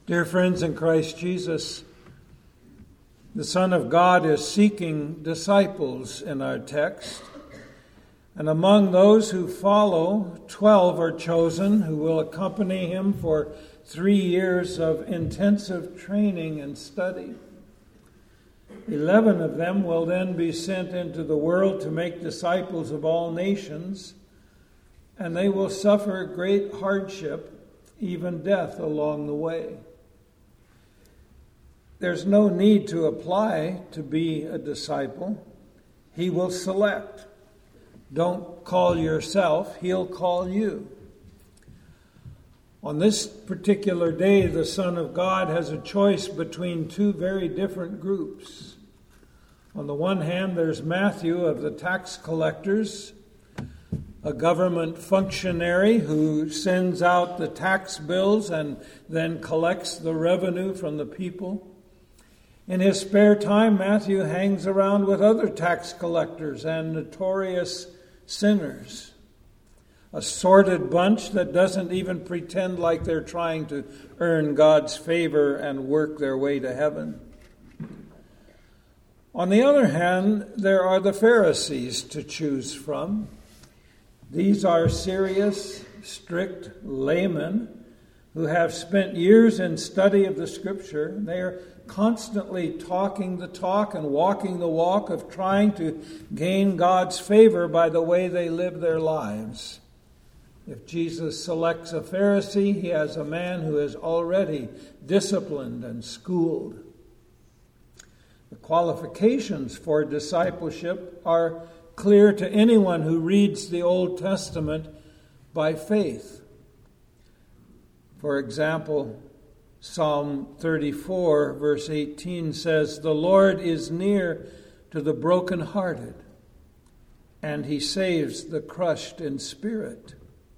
Dear friends in Christ Jesus, the Son of God is seeking disciples in our text. And among those who follow, 12 are chosen who will accompany him for 3 years of intensive training and study. 11 of them will then be sent into the world to make disciples of all nations, and they will suffer great hardship, even death along the way. There's no need to apply to be a disciple. He will select. Don't call yourself, he'll call you. On this particular day, the Son of God has a choice between two very different groups. On the one hand, there's Matthew of the tax collectors, a government functionary who sends out the tax bills and then collects the revenue from the people. In his spare time, Matthew hangs around with other tax collectors and notorious sinners. A sordid bunch that doesn't even pretend like they're trying to earn God's favor and work their way to heaven. On the other hand, there are the Pharisees to choose from. These are serious, strict laymen who have spent years in study of the Scripture. They are constantly talking the talk and walking the walk of trying to gain God's favor by the way they live their lives. If Jesus selects a Pharisee, he has a man who is already disciplined and schooled. The qualifications for discipleship are clear to anyone who reads the Old Testament by faith. For example, Psalm 34, verse 18 says, "The Lord is near to the brokenhearted, and he saves the crushed in spirit."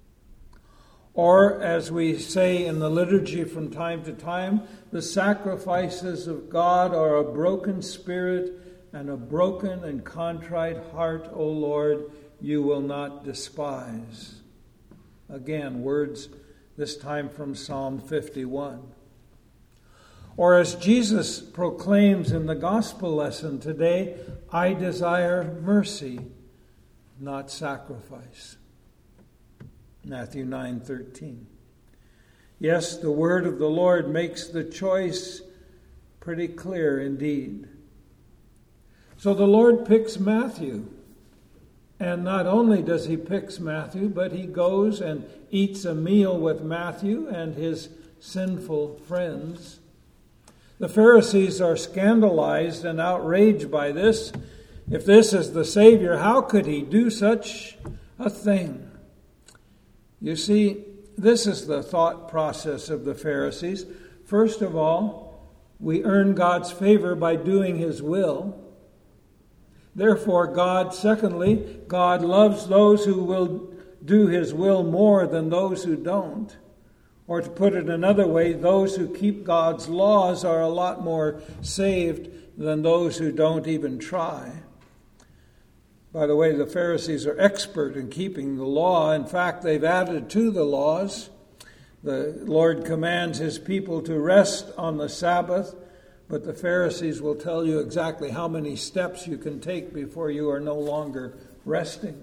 Or, as we say in the liturgy from time to time, the sacrifices of God are a broken spirit and a broken and contrite heart, O Lord, you will not despise. Again, words this time from Psalm 51. Or as Jesus proclaims in the gospel lesson today, I desire mercy, not sacrifice. Matthew 9:13. Yes, the word of the Lord makes the choice pretty clear indeed. So the Lord picks Matthew. And not only does he pick Matthew, but he goes and eats a meal with Matthew and his sinful friends. The Pharisees are scandalized and outraged by this. If this is the Savior, how could he do such a thing? You see, this is the thought process of the Pharisees. First of all, we earn God's favor by doing his will. Therefore, God loves those who will do his will more than those who don't. Or to put it another way, those who keep God's laws are a lot more saved than those who don't even try. By the way, the Pharisees are expert in keeping the law. In fact, they've added to the laws. The Lord commands his people to rest on the Sabbath, but the Pharisees will tell you exactly how many steps you can take before you are no longer resting.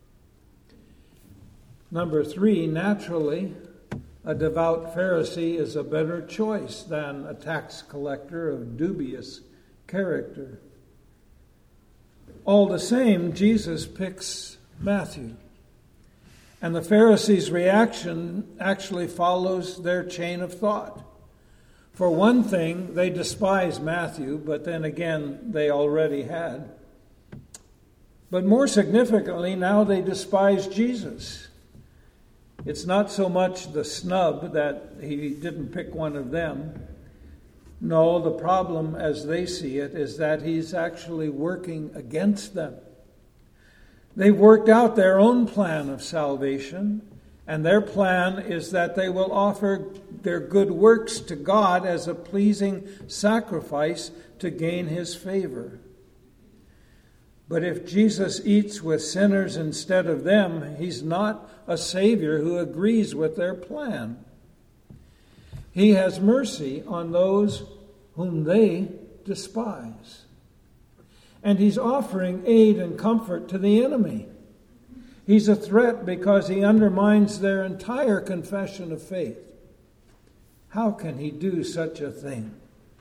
Number 3, naturally, a devout Pharisee is a better choice than a tax collector of dubious character. All the same, Jesus picks Matthew. And the Pharisees' reaction actually follows their chain of thought. For one thing, they despise Matthew, but then again, they already had. But more significantly, now they despise Jesus. It's not so much the snub that he didn't pick one of them. No, the problem as they see it is that he's actually working against them. They've worked out their own plan of salvation, and their plan is that they will offer their good works to God as a pleasing sacrifice to gain his favor. But if Jesus eats with sinners instead of them, he's not a Savior who agrees with their plan. He has mercy on those whom they despise. And he's offering aid and comfort to the enemy. He's a threat because he undermines their entire confession of faith. How can he do such a thing?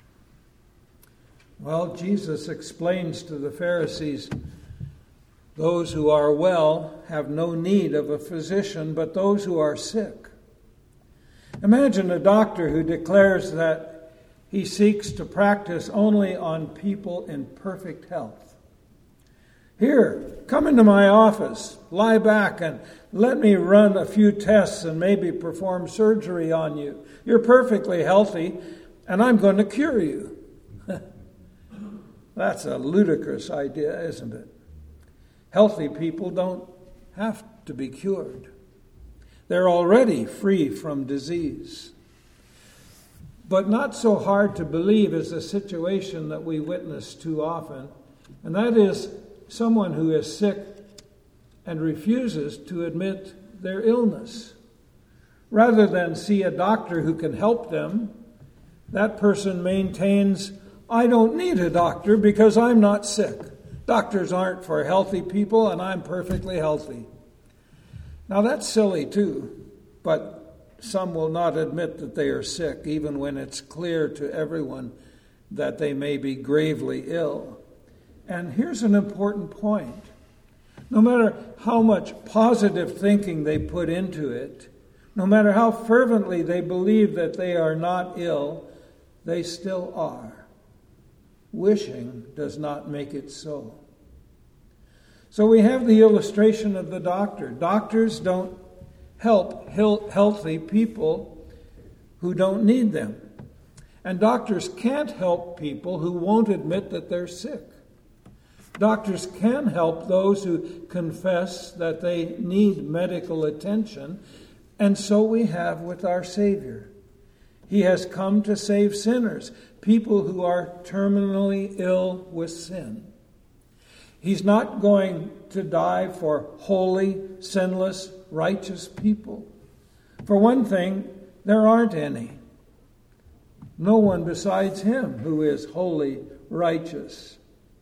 Well, Jesus explains to the Pharisees, those who are well have no need of a physician, but those who are sick. Imagine a doctor who declares that he seeks to practice only on people in perfect health. Here, come into my office, lie back, and let me run a few tests and maybe perform surgery on you. You're perfectly healthy, and I'm going to cure you. That's a ludicrous idea, isn't it? Healthy people don't have to be cured. They're already free from disease. But not so hard to believe is a situation that we witness too often, and that is someone who is sick and refuses to admit their illness. Rather than see a doctor who can help them, that person maintains, I don't need a doctor because I'm not sick. Doctors aren't for healthy people, and I'm perfectly healthy. Now that's silly too, but some will not admit that they are sick, even when it's clear to everyone that they may be gravely ill. And here's an important point. No matter how much positive thinking they put into it, no matter how fervently they believe that they are not ill, they still are. Wishing does not make it so. So we have the illustration of the doctor. Doctors don't help healthy people who don't need them. And doctors can't help people who won't admit that they're sick. Doctors can help those who confess that they need medical attention, and so we have with our Savior. He has come to save sinners, people who are terminally ill with sin. He's not going to die for holy, sinless, righteous people. For one thing, there aren't any. No one besides him who is holy, righteous.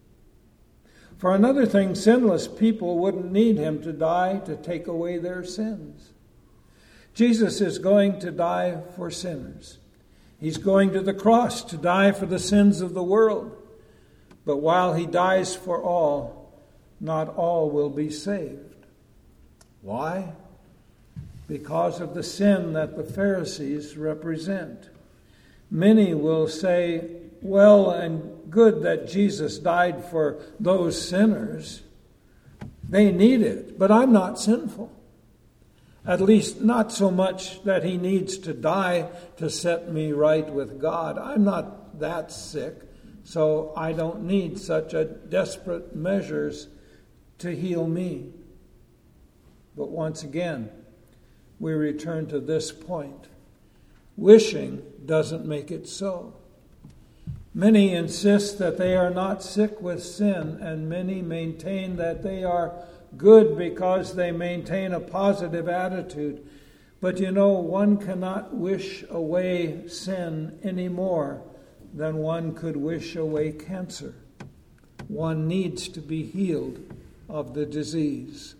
For another thing, sinless people wouldn't need him to die to take away their sins. Jesus is going to die for sinners. He's going to the cross to die for the sins of the world. But while he dies for all, not all will be saved. Why? Because of the sin that the Pharisees represent. Many will say, well and good that Jesus died for those sinners. They need it, but I'm not sinful. At least not so much that he needs to die to set me right with God. I'm not that sick, so I don't need such a desperate measures to heal me. But once again, we return to this point. Wishing doesn't make it so. Many insist that they are not sick with sin, and many maintain that they are good because they maintain a positive attitude. But you know, one cannot wish away sin any more than one could wish away cancer. One needs to be healed of the disease.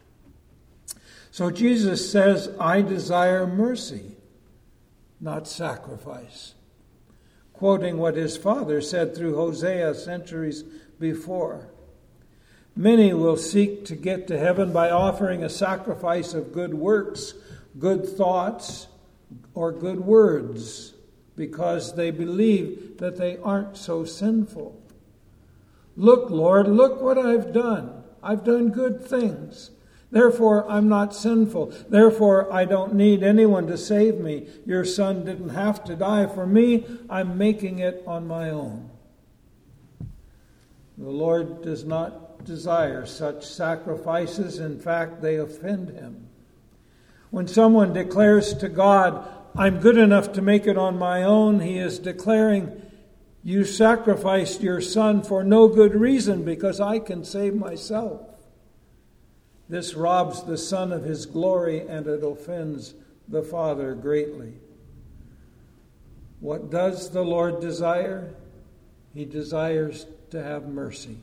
So Jesus says, I desire mercy, not sacrifice. Quoting what his father said through Hosea centuries before. Many will seek to get to heaven by offering a sacrifice of good works, good thoughts, or good words, because they believe that they aren't so sinful. Look, Lord, look what I've done. I've done good things. Therefore, I'm not sinful. Therefore, I don't need anyone to save me. Your son didn't have to die for me. I'm making it on my own. The Lord does not desire such sacrifices. In fact, they offend him. When someone declares to God, I'm good enough to make it on my own, he is declaring, you sacrificed your son for no good reason because I can save myself. This robs the Son of his glory, and it offends the Father greatly. What does the Lord desire? He desires to have mercy.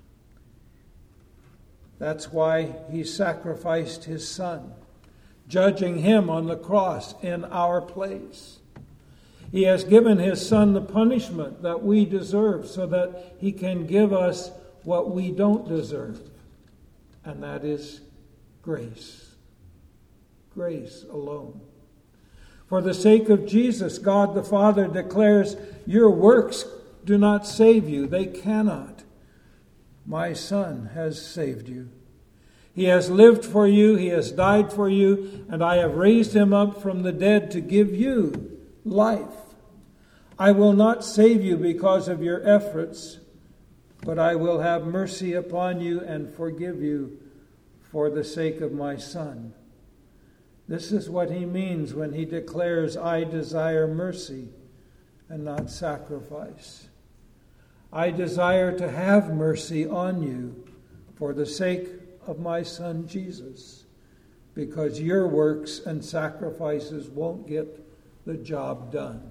That's why he sacrificed his Son, judging him on the cross in our place. He has given his Son the punishment that we deserve so that he can give us what we don't deserve, and that is grace. Grace alone. For the sake of Jesus, God the Father declares, your works do not save you. They cannot. My Son has saved you. He has lived for you. He has died for you. And I have raised him up from the dead to give you life. I will not save you because of your efforts, but I will have mercy upon you and forgive you for the sake of my Son. This is what he means when he declares, I desire mercy and not sacrifice. I desire to have mercy on you for the sake of my Son Jesus, because your works and sacrifices won't get the job done.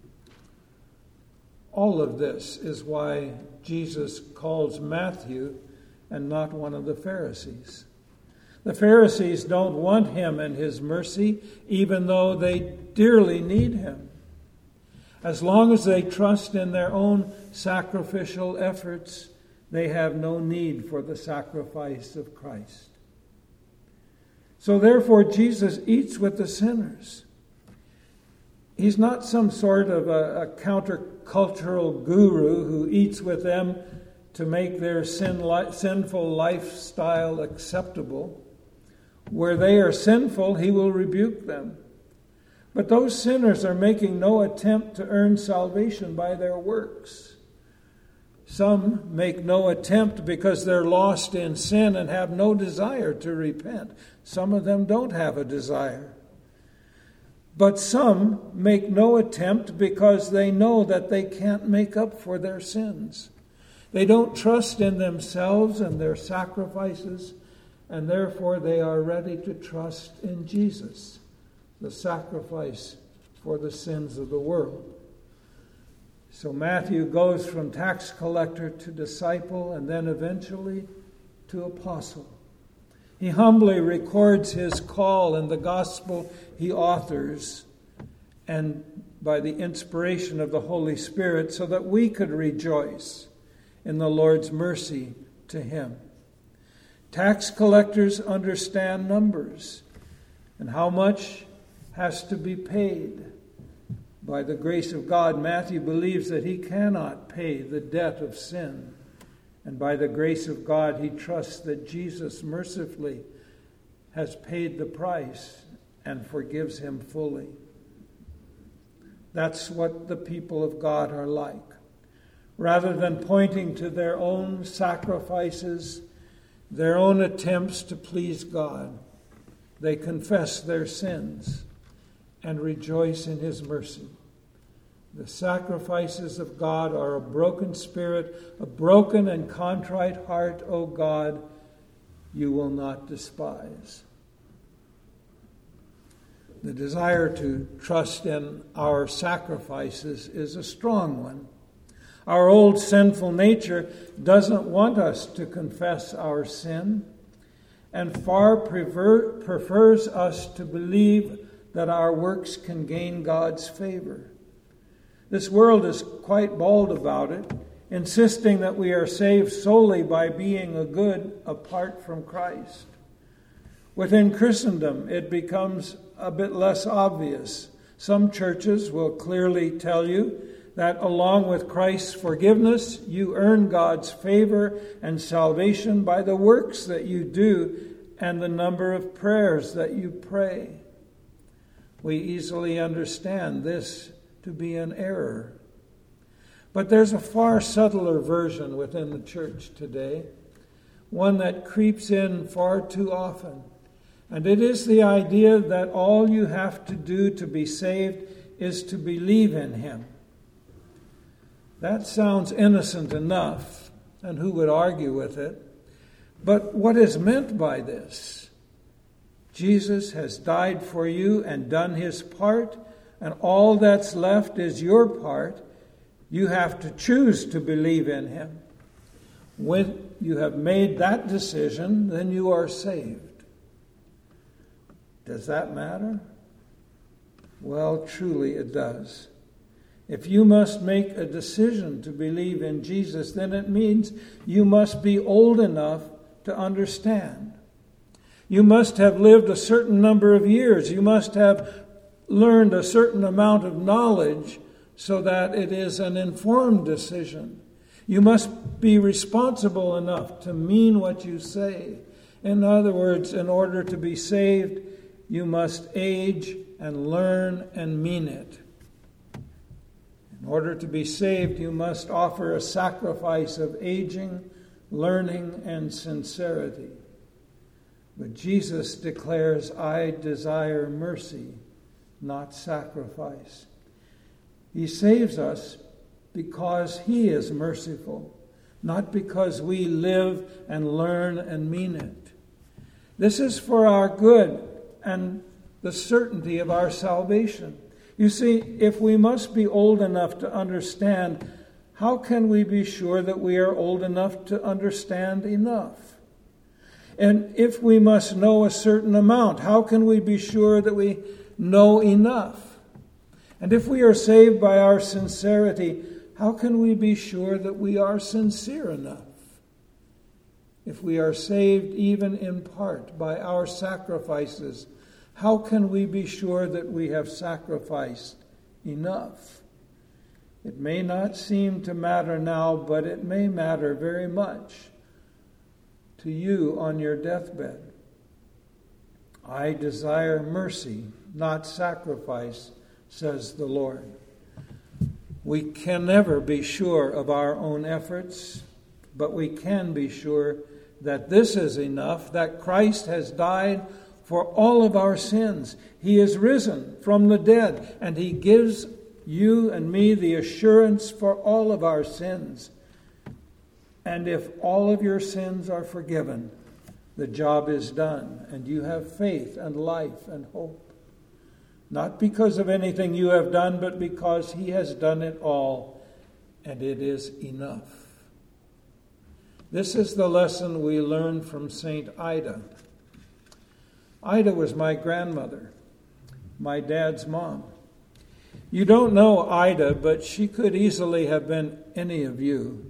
All of this is why Jesus calls Matthew and not one of the Pharisees. The Pharisees don't want him and his mercy, even though they dearly need him. As long as they trust in their own sacrificial efforts, they have no need for the sacrifice of Christ. So therefore, Jesus eats with the sinners. He's not some sort of a countercultural guru who eats with them to make their sinful lifestyle acceptable. Where they are sinful, he will rebuke them. But those sinners are making no attempt to earn salvation by their works. Some make no attempt because they're lost in sin and have no desire to repent. Some of them don't have a desire. But some make no attempt because they know that they can't make up for their sins. They don't trust in themselves and their sacrifices, and therefore they are ready to trust in Jesus, the sacrifice for the sins of the world. So Matthew goes from tax collector to disciple and then eventually to apostle. He humbly records his call in the gospel he authors and by the inspiration of the Holy Spirit so that we could rejoice in the Lord's mercy to him. Tax collectors understand numbers and how much has to be paid. By the grace of God, Matthew believes that he cannot pay the debt of sin. And by the grace of God, he trusts that Jesus mercifully has paid the price and forgives him fully. That's what the people of God are like. Rather than pointing to their own sacrifices, their own attempts to please God, they confess their sins and rejoice in his mercy. The sacrifices of God are a broken spirit, a broken and contrite heart, O God, you will not despise. The desire to trust in our sacrifices is a strong one. Our old sinful nature doesn't want us to confess our sin and far prefers us to believe that our works can gain God's favor. This world is quite bold about it, insisting that we are saved solely by being a good apart from Christ. Within Christendom, it becomes a bit less obvious. Some churches will clearly tell you that along with Christ's forgiveness, you earn God's favor and salvation by the works that you do and the number of prayers that you pray. We easily understand this to be an error. But there's a far subtler version within the church today, one that creeps in far too often. And it is the idea that all you have to do to be saved is to believe in him. That sounds innocent enough, and who would argue with it? But what is meant by this? Jesus has died for you and done his part, and all that's left is your part. You have to choose to believe in him. When you have made that decision, then you are saved. Does that matter? Well, truly it does. If you must make a decision to believe in Jesus, then it means you must be old enough to understand. You must have lived a certain number of years. You must have learned a certain amount of knowledge so that it is an informed decision. You must be responsible enough to mean what you say. In other words, in order to be saved, you must age and learn and mean it. In order to be saved, you must offer a sacrifice of aging, learning, and sincerity. But Jesus declares, I desire mercy, not sacrifice. He saves us because he is merciful, not because we live and learn and mean it. This is for our good and the certainty of our salvation. You see, if we must be old enough to understand, how can we be sure that we are old enough to understand enough? And if we must know a certain amount, how can we be sure that we know enough? And if we are saved by our sincerity, how can we be sure that we are sincere enough? If we are saved even in part by our sacrifices, how can we be sure that we have sacrificed enough? It may not seem to matter now, but it may matter very much to you on your deathbed. I desire mercy, not sacrifice, says the Lord. We can never be sure of our own efforts, but we can be sure that this is enough, that Christ has died for all of our sins. He is risen from the dead, and he gives you and me the assurance for all of our sins. And if all of your sins are forgiven, the job is done, and you have faith and life and hope. Not because of anything you have done, but because he has done it all, and it is enough. This is the lesson we learn from St. Ida. Ida was my grandmother, my dad's mom. You don't know Ida, but she could easily have been any of you.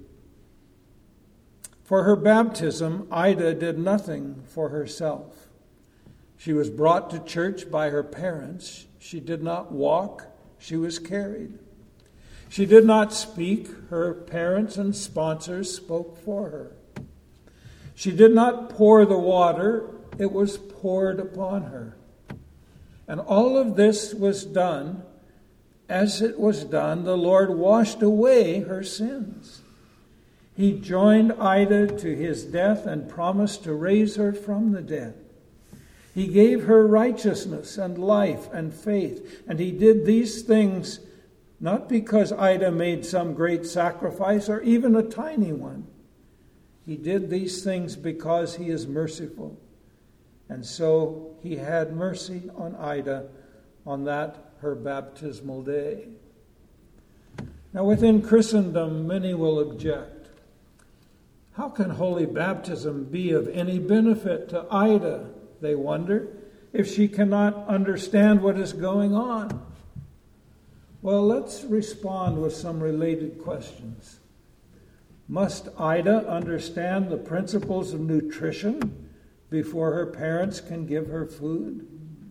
For her baptism, Ida did nothing for herself. She was brought to church by her parents. She did not walk, she was carried. She did not speak, her parents and sponsors spoke for her. She did not pour the water, it was poured upon her. And all of this was done. As it was done, the Lord washed away her sins. He joined Ida to his death and promised to raise her from the dead. He gave her righteousness and life and faith. And he did these things not because Ida made some great sacrifice or even a tiny one. He did these things because he is merciful. And so he had mercy on Ida on that her baptismal day. Now within Christendom, many will object. How can holy baptism be of any benefit to Ida, they wonder, if she cannot understand what is going on? Well, let's respond with some related questions. Must Ida understand the principles of nutrition before her parents can give her food?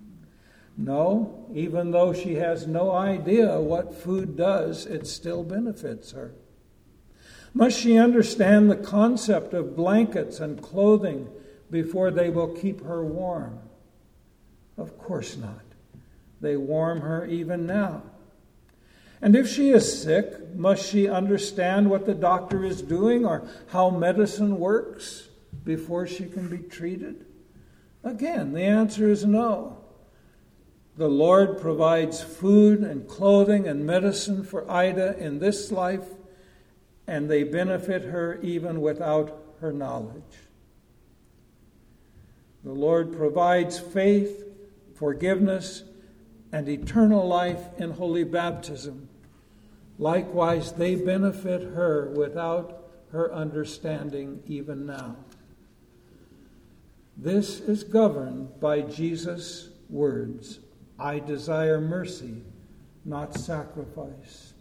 No, even though she has no idea what food does, it still benefits her. Must she understand the concept of blankets and clothing before they will keep her warm? Of course not. They warm her even now. And if she is sick, must she understand what the doctor is doing or how medicine works before she can be treated? Again, the answer is no. The Lord provides food and clothing and medicine for Ida in this life, and they benefit her even without her knowledge. The Lord provides faith, forgiveness, and eternal life in holy baptism. Likewise, they benefit her without her understanding even now. This is governed by Jesus' words, I desire mercy, not sacrifice.